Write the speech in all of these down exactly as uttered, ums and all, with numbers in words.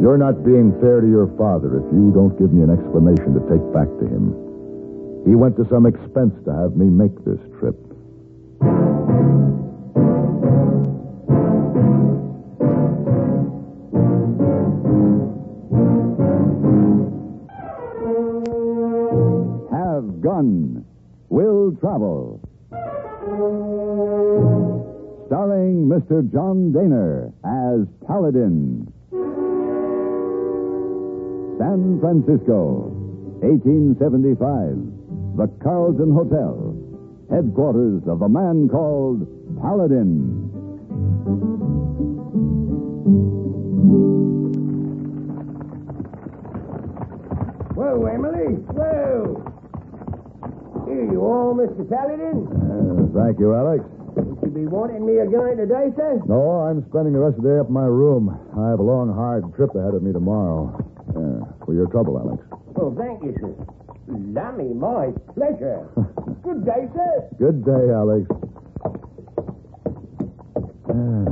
You're not being fair to your father if you don't give me an explanation to take back to him. He went to some expense to have me make this trip. Have Gun. Will Travel. Starring Mister John Daner as Paladin. San Francisco, eighteen seventy-five. The Carlton Hotel, headquarters of a man called Paladin. Whoa, Emily. Whoa. Here you are, Mister Paladin. Uh, thank you, Alex. You be wanting me again today, sir? No, I'm spending the rest of the day up in my room. I have a long, hard trip ahead of me tomorrow. Uh, for your trouble, Alex. Oh, thank you, sir. Lummy, my pleasure. Good day, sir. Good day, Alex. Uh,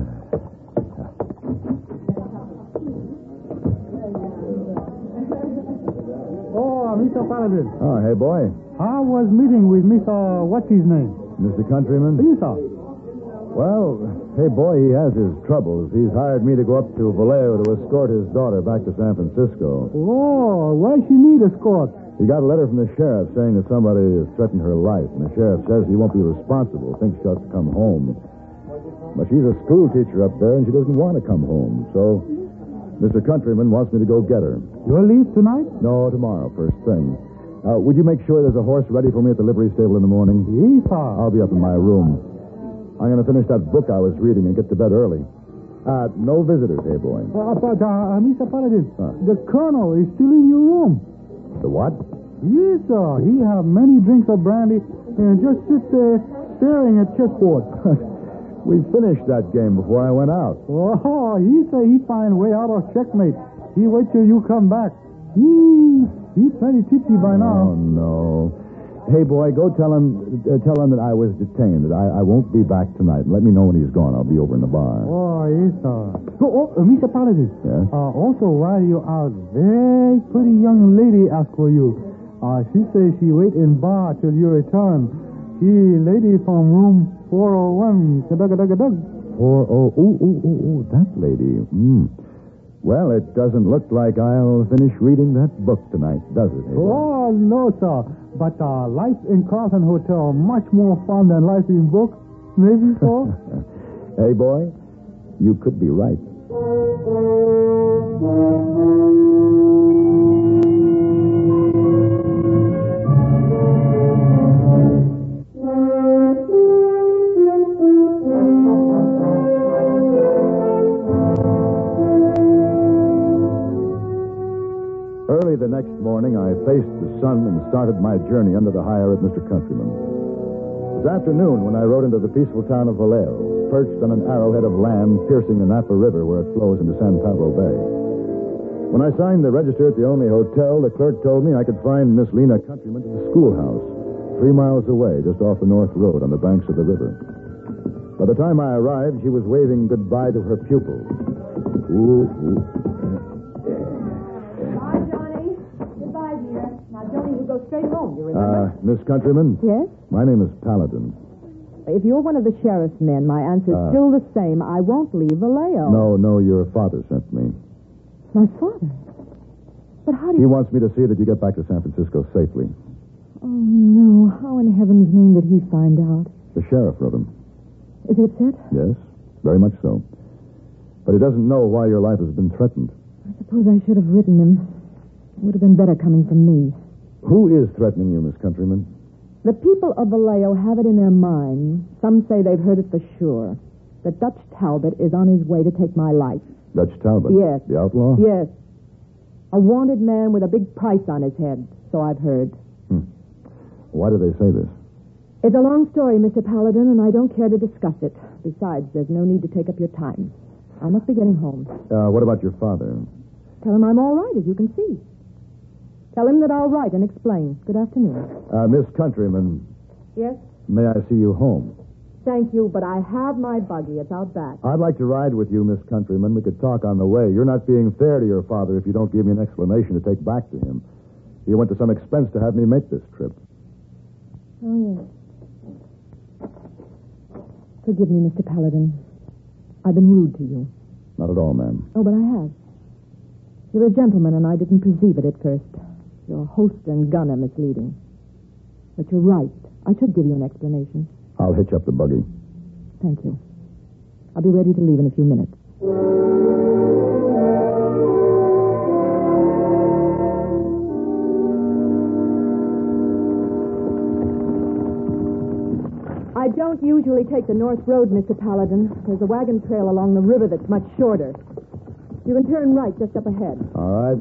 Oh, Mister Paladin. oh, hey, boy. I was meeting with Mister What's his name? Mister Countryman? Yes, sir. Well, hey, boy, he has his troubles. He's hired me to go up to Vallejo to escort his daughter back to San Francisco. Oh, why she need escort? He got a letter from the sheriff saying that somebody has threatened her life, and the sheriff says he won't be responsible, thinks she ought to come home. But she's a school teacher up there, and she doesn't want to come home. So Mister Countryman wants me to go get her. You'll leave tonight? No, tomorrow, first thing. Uh, would you make sure there's a horse ready for me at the livery stable in the morning? Yes, sir. I'll be up in my room. I'm going to finish that book I was reading and get to bed early. Uh, no visitors, hey, boy. Uh, but, uh, Mister Paladin, Huh? the colonel is still in your room. The what? Yes, sir. He have many drinks of brandy and just sit there staring at chessboard. We finished that game before I went out. Oh, he say he find way out of checkmate. He wait till you come back. He he plenty tipsy by now. Oh, no. Hey, boy, go tell him uh, tell him that I was detained, that I, I won't be back tonight. Let me know when he's gone. I'll be over in the bar. Oh, yes, sir. Oh, oh uh, Mister Paladin. Yes? Uh, also, while you're out, very pretty young lady ask for you. Uh, she says she wait in bar till you return. She lady from room four oh one. Kadug-a-dug-a-dug. Four oh, ooh, ooh, ooh, ooh, that lady. Hmm. Well, it doesn't look like I'll finish reading that book tonight, does it? Hey, Oh, no, sir. But uh, life in Carlton Hotel much more fun than life in book. Maybe so? Hey, boy, you could be right. Early the next morning, I faced the sun and started my journey under the hire of Mister Countryman. It was afternoon when I rode into the peaceful town of Vallejo, perched on an arrowhead of land piercing the Napa River where it flows into San Pablo Bay. When I signed the register at the only hotel, the clerk told me I could find Miss Lena Countryman at the schoolhouse, three miles away, just off the North Road on the banks of the river. By the time I arrived, she was waving goodbye to her pupils. Ooh, ooh. Bye, Johnny. Goodbye, dear. Now, Johnny, you go straight home, you remember? Uh, Miss Countryman? Yes? My name is Paladin. If you're one of the sheriff's men, my answer's Uh, still the same. I won't leave Vallejo. No, no, your father sent me. My father? But how do He you... wants me to see that you get back to San Francisco safely. Oh, no. How in heaven's name did he find out? The sheriff wrote him. Is it upset? Yes, very much so. But he doesn't know why your life has been threatened. I suppose I should have written him. It would have been better coming from me. Who is threatening you, Miss Countryman? The people of Vallejo have it in their mind. Some say they've heard it for sure. That Dutch Talbot is on his way to take my life. Dutch Talbot? Yes. The outlaw? Yes. A wanted man with a big price on his head, so I've heard. Hmm. Why do they say this? It's a long story, Mister Paladin, and I don't care to discuss it. Besides, there's no need to take up your time. I must be getting home. Uh, what about your father? Tell him I'm all right, as you can see. Tell him that I'll write and explain. Good afternoon. Uh, Miss Countryman, Yes? may I see you home? Thank you, but I have my buggy. It's out back. I'd like to ride with you, Miss Countryman. We could talk on the way. You're not being fair to your father if you don't give me an explanation to take back to him. He went to some expense to have me make this trip. Oh, yes. Forgive me, Mister Paladin. I've been rude to you. Not at all, ma'am. Oh, but I have. You're a gentleman, and I didn't perceive it at first. Your host and gunner misleading. But you're right. I should give you an explanation. I'll hitch up the buggy. Thank you. I'll be ready to leave in a few minutes. I don't usually take the North Road, Mister Paladin. There's a wagon trail along the river that's much shorter. You can turn right just up ahead. All right.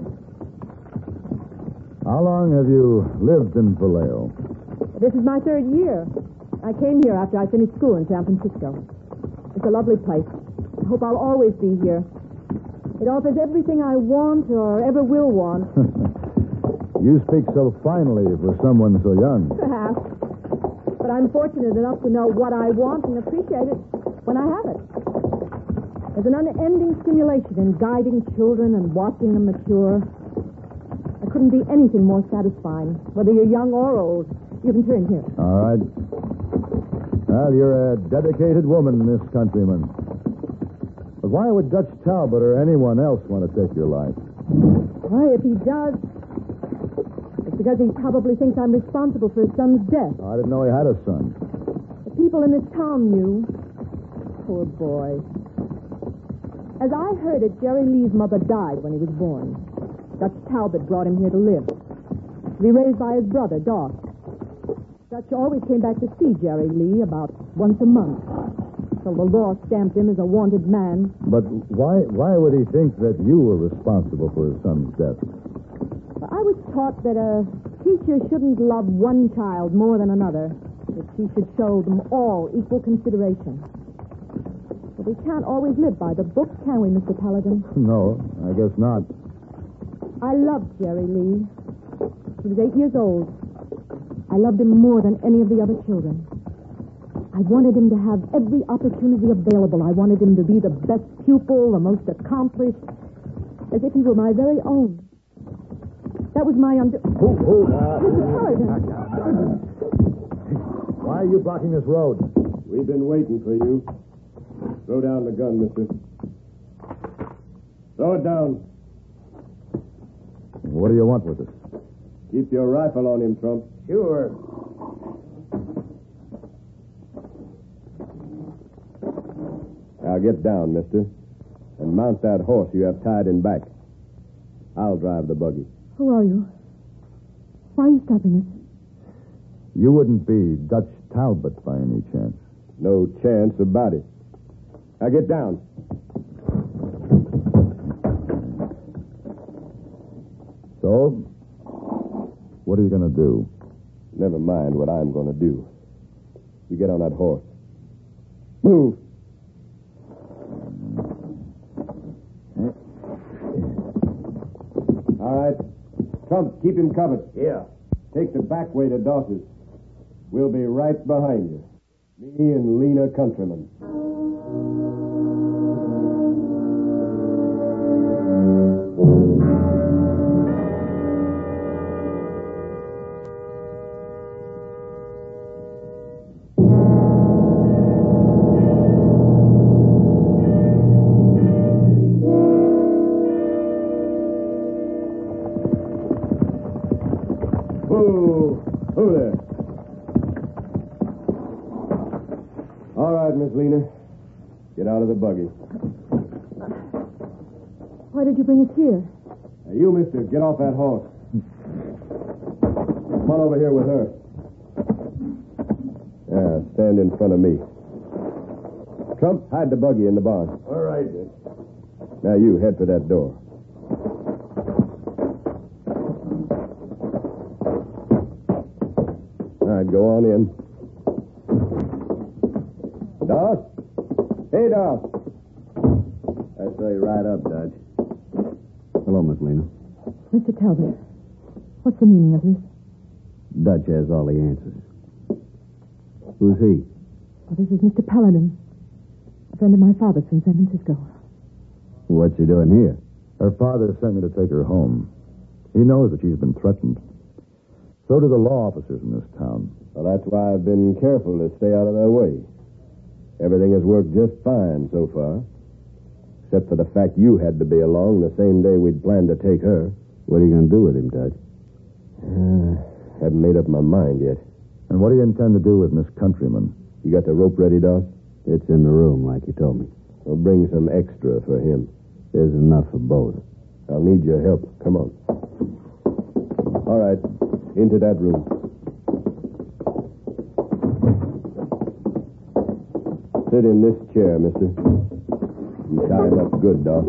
How long have you lived in Vallejo? This is my third year. I came here after I finished school in San Francisco. It's a lovely place. I hope I'll always be here. It offers everything I want or ever will want. You speak so finely for someone so young. Perhaps. But I'm fortunate enough to know what I want and appreciate it when I have it. There's an unending stimulation in guiding children and watching them mature. There couldn't be anything more satisfying, whether you're young or old. You can turn here. All right. Well, you're a dedicated woman, Miss Countryman. But why would Dutch Talbot or anyone else want to take your life? Why, if he does, it's because he probably thinks I'm responsible for his son's death. I didn't know he had a son. The people in this town knew. Poor boy. As I heard it, Jerry Lee's mother died when he was born. Dutch Talbot brought him here to live. To be raised by his brother, Doc. Dutch always came back to see Jerry Lee about once a month. So the law stamped him as a wanted man. But why why would he think that you were responsible for his son's death? I was taught that a teacher shouldn't love one child more than another. That she should show them all equal consideration. But we can't always live by the book, can we, Mister Paladin? No, I guess not. I loved Jerry Lee. He was eight years old. I loved him more than any of the other children. I wanted him to have every opportunity available. I wanted him to be the best pupil, the most accomplished, as if he were my very own. That was my under... Who, who? Mister Paladin. Why are you blocking this road? We've been waiting for you. Throw down the gun, mister. Throw it down. What do you want with it? Keep your rifle on him, Trump. Sure. Now get down, mister, and mount that horse you have tied in back. I'll drive the buggy. Who are you? Why are you stopping us? You wouldn't be Dutch Talbot by any chance. No chance about it. Now get down. So, what are you going to do? Never mind what I'm going to do. You get on that horse. Move. All right. Trump, keep him covered. Yeah. Take the back way to Daws's. We'll be right behind you. Me and Lena Countryman. Who? Who there? All right, Miss Lena. Get out of the buggy. Why did you bring us here? Now, you, mister, get off that horse. Come on over here with her. Yeah, stand in front of me. Trump, hide the buggy in the barn. All right. Now you head for that door. All right, go on in. Doss? Hey, Doss. That's right, right up, Dutch. Hello, Miss Lena. Mister Talbot, what's the meaning of this? Dutch has all the answers. Who's he? Oh, this is Mister Paladin, a friend of my father's from San Francisco. What's he doing here? Her father sent me to take her home. He knows that she's been threatened. So do the law officers in this town. Well, that's why I've been careful to stay out of their way. Everything has worked just fine so far. Except for the fact you had to be along the same day we'd planned to take her. What are you going to do with him, Dutch? Uh, haven't made up my mind yet. And what do you intend to do with Miss Countryman? You got the rope ready, Doss? It's in the room, like you told me. We'll bring some extra for him. There's enough for both. I'll need your help. Come on. All right. Into that room. Sit in this chair, mister. You tie him up good, Doc.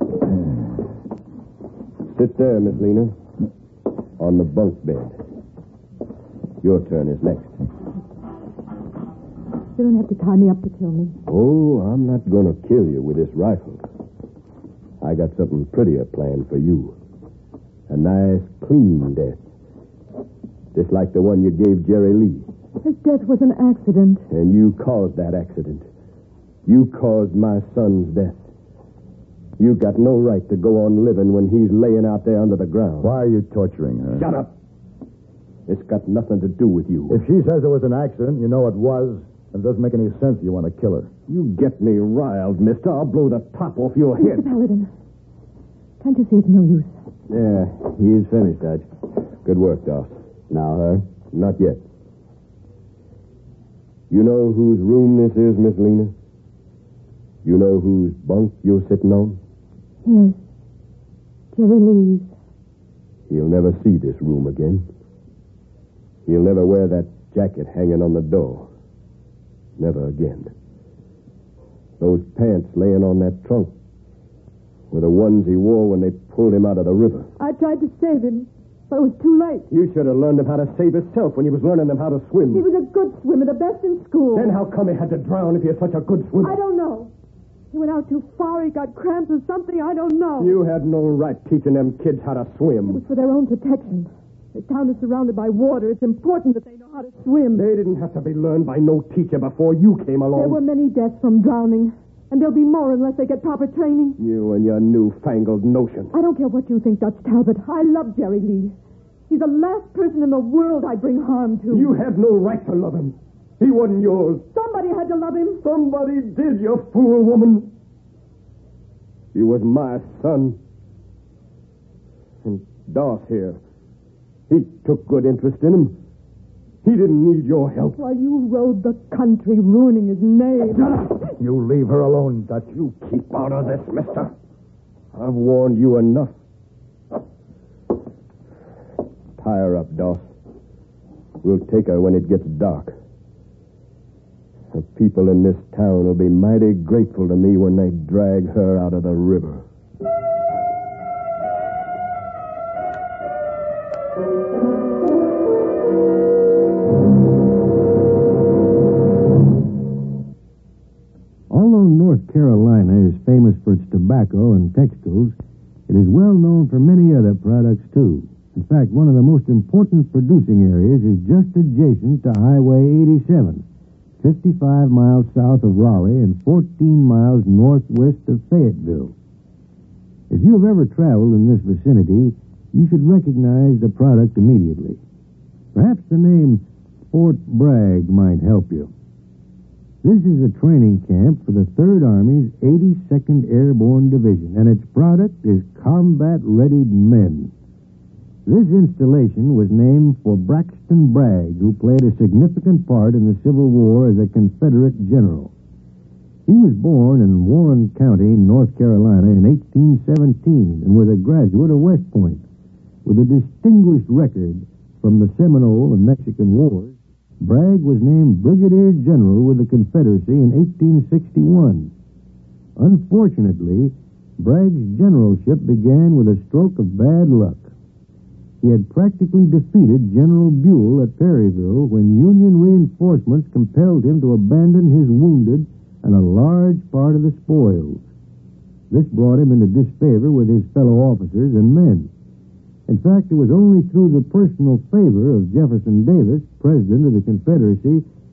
Sit there, Miss Lena. On the bunk bed. Your turn is next. You don't have to tie me up to kill me. Oh, I'm not going to kill you with this rifle. I got something prettier planned for you. A nice, clean death. Just like the one you gave Jerry Lee. His death was an accident. And you caused that accident. You caused my son's death. You got no right to go on living when he's laying out there under the ground. Why are you torturing her? Shut up. It's got nothing to do with you. If she says it was an accident, you know it was, and it doesn't make any sense you want to kill her. You get me riled, mister. I'll blow the top off your head. Mister Paladin, can't you see it's no use? Yeah, he's finished, Dutch. Good work, Doss. Now, her? Not yet. You know whose room this is, Miss Lena? You know whose bunk you're sitting on? Yes. Jerry Lee's. He'll never see this room again. He'll never wear that jacket hanging on the door. Never again. Those pants laying on that trunk were the ones he wore when they pulled him out of the river. I tried to save him, but it was too late. You should have learned him how to save himself when he was learning them how to swim. He was a good swimmer, the best in school. Then how come he had to drown if he was such a good swimmer? I don't know. He went out too far, he got cramps or something, I don't know. You had no right teaching them kids how to swim. It was for their own protection. The town is surrounded by water. It's important that they know how to swim. They didn't have to be learned by no teacher before you came along. There were many deaths from drowning, and there'll be more unless they get proper training. You and your newfangled notions. I don't care what you think, Dutch Talbot. I love Jerry Lee. He's the last person in the world I'd bring harm to. You had no right to love him. He wasn't yours. Somebody had to love him. Somebody did, you fool woman. He was my son. And Doss here, he took good interest in him. He didn't need your help. While you rode the country, ruining his name. Shut up! You leave her alone, Dutch. You keep out of this, mister. I've warned you enough. Tie her up, Doss. We'll take her when it gets dark. The people in this town will be mighty grateful to me when they drag her out of the river. Although North Carolina is famous for its tobacco and textiles, it is well known for many other products, too. In fact, one of the most important producing areas is just adjacent to Highway eighty-seven, fifty-five miles south of Raleigh and fourteen miles northwest of Fayetteville. If you have ever traveled in this vicinity, you should recognize the product immediately. Perhaps the name Fort Bragg might help you. This is a training camp for the Third Army's eighty-second Airborne Division, and its product is combat-readied men. This installation was named for Braxton Bragg, who played a significant part in the Civil War as a Confederate general. He was born in Warren County, North Carolina, in eighteen seventeen and was a graduate of West Point. With a distinguished record from the Seminole and Mexican Wars, Bragg was named Brigadier General with the Confederacy in eighteen sixty-one. Unfortunately, Bragg's generalship began with a stroke of bad luck. He had practically defeated General Buell at Perryville when Union reinforcements compelled him to abandon his wounded and a large part of the spoils. This brought him into disfavor with his fellow officers and men. In fact, it was only through the personal favor of Jefferson Davis, President of the Confederacy,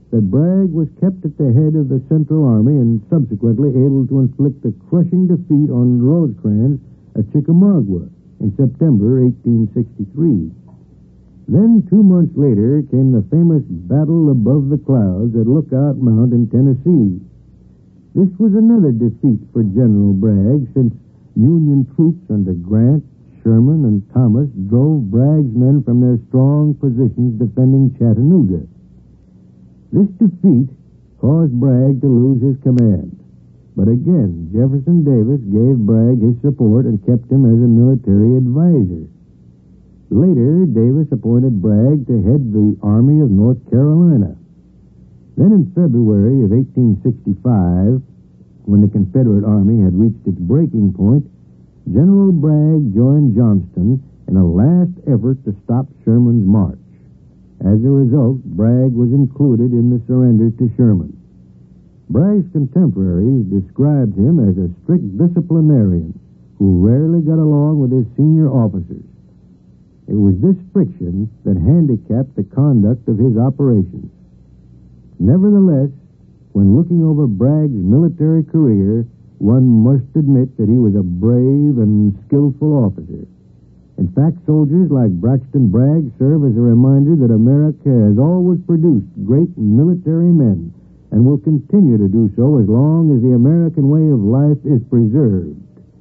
that Bragg was kept at the head of the Central Army and subsequently able to inflict a crushing defeat on Rosecrans at Chickamauga in September eighteen sixty-three. Then, two months later, came the famous Battle Above the Clouds at Lookout Mount in Tennessee. This was another defeat for General Bragg, since Union troops under Grant, Sherman, and Thomas drove Bragg's men from their strong positions defending Chattanooga. This defeat caused Bragg to lose his command. But again, Jefferson Davis gave Bragg his support and kept him as a military advisor. Later, Davis appointed Bragg to head the Army of North Carolina. Then in February of eighteen sixty-five, when the Confederate Army had reached its breaking point, General Bragg joined Johnston in a last effort to stop Sherman's march. As a result, Bragg was included in the surrender to Sherman. Bragg's contemporaries described him as a strict disciplinarian who rarely got along with his senior officers. It was this friction that handicapped the conduct of his operations. Nevertheless, when looking over Bragg's military career, one must admit that he was a brave and skillful officer. In fact, soldiers like Braxton Bragg serve as a reminder that America has always produced great military men and will continue to do so as long as the American way of life is preserved.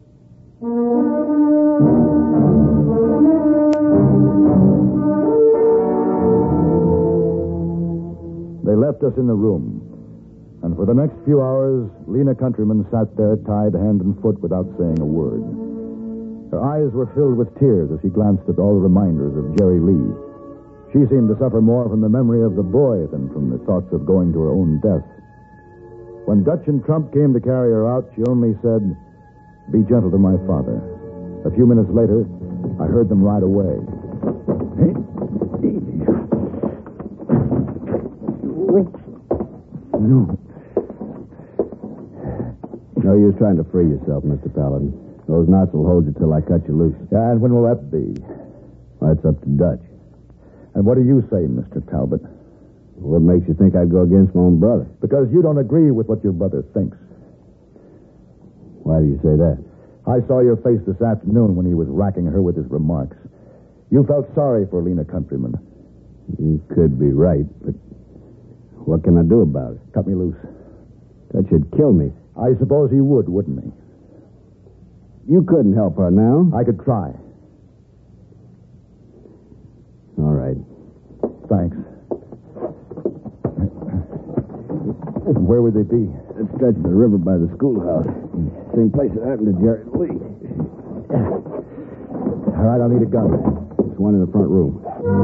They left us in the room, and for the next few hours, Lena Countryman sat there tied hand and foot without saying a word. Her eyes were filled with tears as she glanced at all the reminders of Jerry Lee. She seemed to suffer more from the memory of the boy than from the thoughts of going to her own death. When Dutch and Trump came to carry her out, she only said, "Be gentle to my father." A few minutes later, I heard them ride away. Hey. No. No use trying to free yourself, Mister Paladin. Those knots will hold you till I cut you loose. Yeah, and when will that be? Well, that's up to Dutch. And what do you say, Mister Talbot? What makes you think I'd go against my own brother? Because you don't agree with what your brother thinks. Why do you say that? I saw your face this afternoon when he was racking her with his remarks. You felt sorry for Lena Countryman. You could be right, but what can I do about it? Cut me loose. That should kill me. I suppose he would, wouldn't he? You couldn't help her now. I could try. All right. Thanks. Where would they be? That stretch of the river by the schoolhouse. Same place that happened to Jerry Lee. All right, I'll need a gun. There's one in the front room.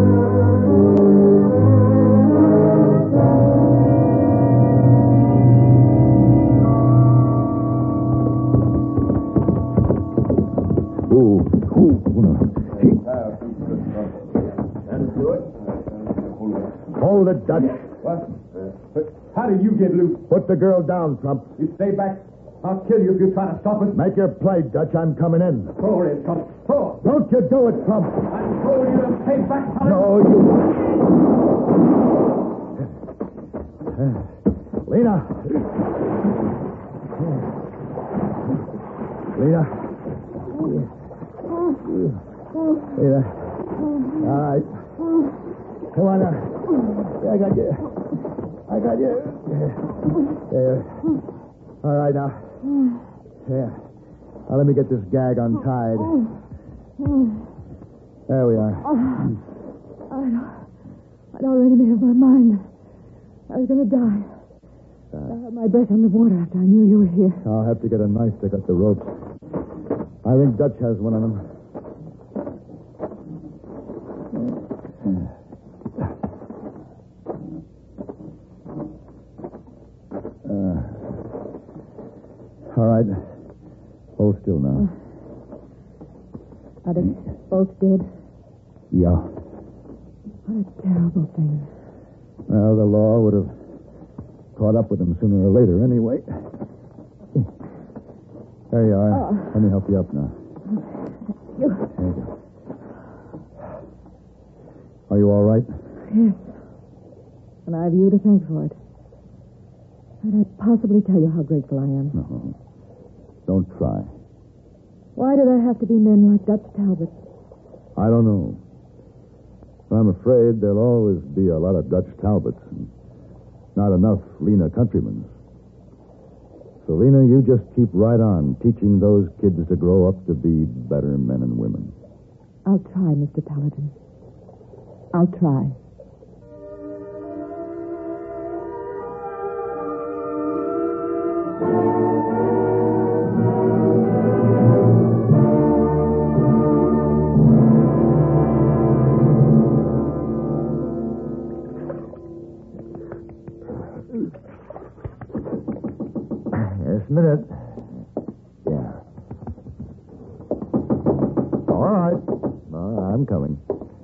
Ooh, ooh. Hold it, Dutch. What? How did you get loose? Put the girl down, Trump. You stay back. I'll kill you if you try to stop it. Make your play, Dutch. I'm coming in. Throw her in, Trump. Throw her. Don't you do it, Trump. I told you to stay back. No, you... Lena. Lena. Lena. All right. Come on now. I got you. I got you. There. All right now. Yeah. Now let me get this gag untied. There we are. I'd, I'd already made up my mind. I was going to die. I held my breath underwater after I knew you were here. I'll have to get a knife to cut the ropes. I think Dutch has one of them. Uh, all right. Hold still now. Are they both dead? Yeah. What a terrible thing. Well, the law would have caught up with them sooner or later anyway. There you are. Oh. Let me help you up now. You... There you go. Are you all right? Yes. And I have you to thank for it. Can't I possibly tell you how grateful I am? No. Don't try. Why do there have to be men like Dutch Talbot? I don't know. I'm afraid there'll always be a lot of Dutch Talbots and not enough Lena Countrymans. So, Lena, you just keep right on teaching those kids to grow up to be better men and women. I'll try, Mister Paladin. I'll try. Just a minute. Yeah. All right. Uh, I'm coming.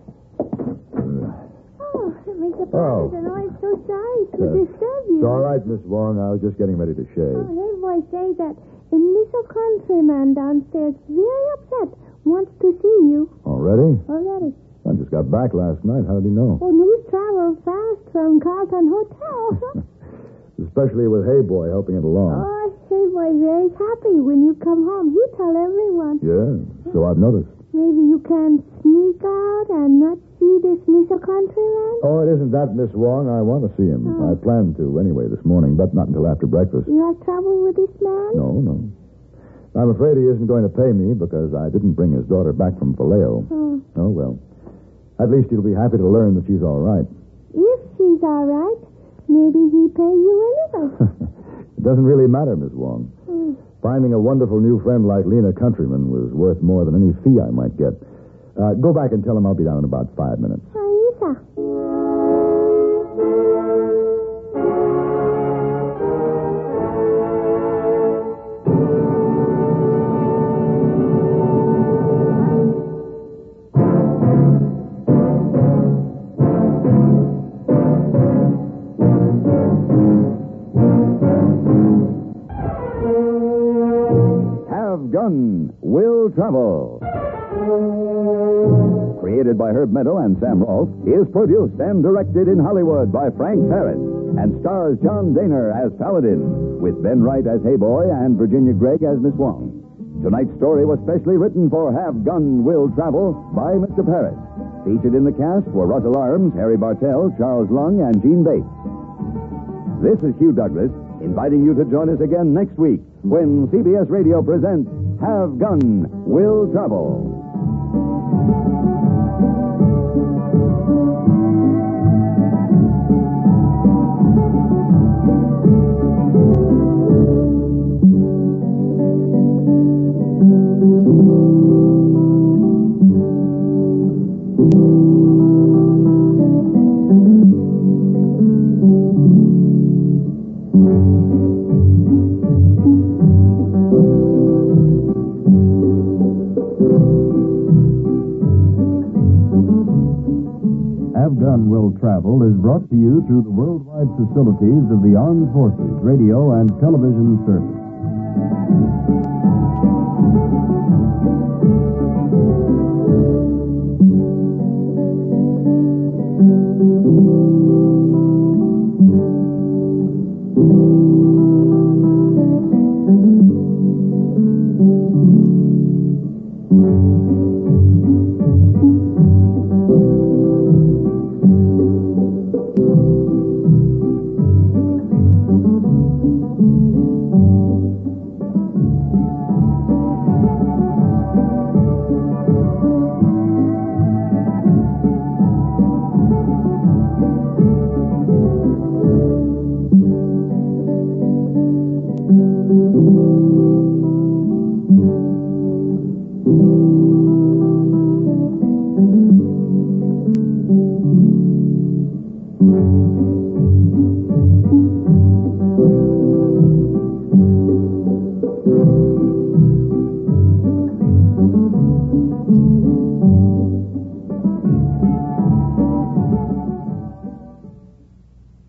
Oh, Mister Oh. Paladin, oh, I'm so sorry to Uh, disturb you. It's all right, Miss Wong. I was just getting ready to shave. Oh, hey, boy, say that a Mister Countryman downstairs very upset wants to see you Already? already. I just got back last night. How did he know? Oh, news travel fast from Carlton Hotel. Especially with Hey Boy helping it along. Oh, hey, boy, very happy when you come home. You tell everyone. Yeah, so I've noticed. Maybe you can sneak out and not see this Mister Countryman? Oh, it isn't that, Miss Wong. I want to see him. Oh. I planned to anyway this morning, but not until after breakfast. You have trouble with this man? No, no. I'm afraid he isn't going to pay me because I didn't bring his daughter back from Vallejo. Oh. Oh, well. At least he'll be happy to learn that she's all right. If she's all right, maybe he pay you a little. It doesn't really matter, Miss Wong. Hmm. Finding a wonderful new friend like Lena Countryman was worth more than any fee I might get. Uh, go back and tell him I'll be down in about five minutes. Oh, yes, sir. Have Gun Will Travel. Created by Herb Meadow and Sam Rolfe, is produced and directed in Hollywood by Frank Paris and stars John Daner as Paladin, with Ben Wright as Hey Boy and Virginia Gregg as Miss Wong. Tonight's story was specially written for Have Gun Will Travel by Mister Paris. Featured in the cast were Russell Arms, Harry Bartell, Charles Lung, and Gene Bates. This is Hugh Douglas, inviting you to join us again next week when C B S Radio presents Have Gun Will Travel. Have Gun Will Travel is brought to you through the worldwide facilities of the Armed Forces Radio and Television Service.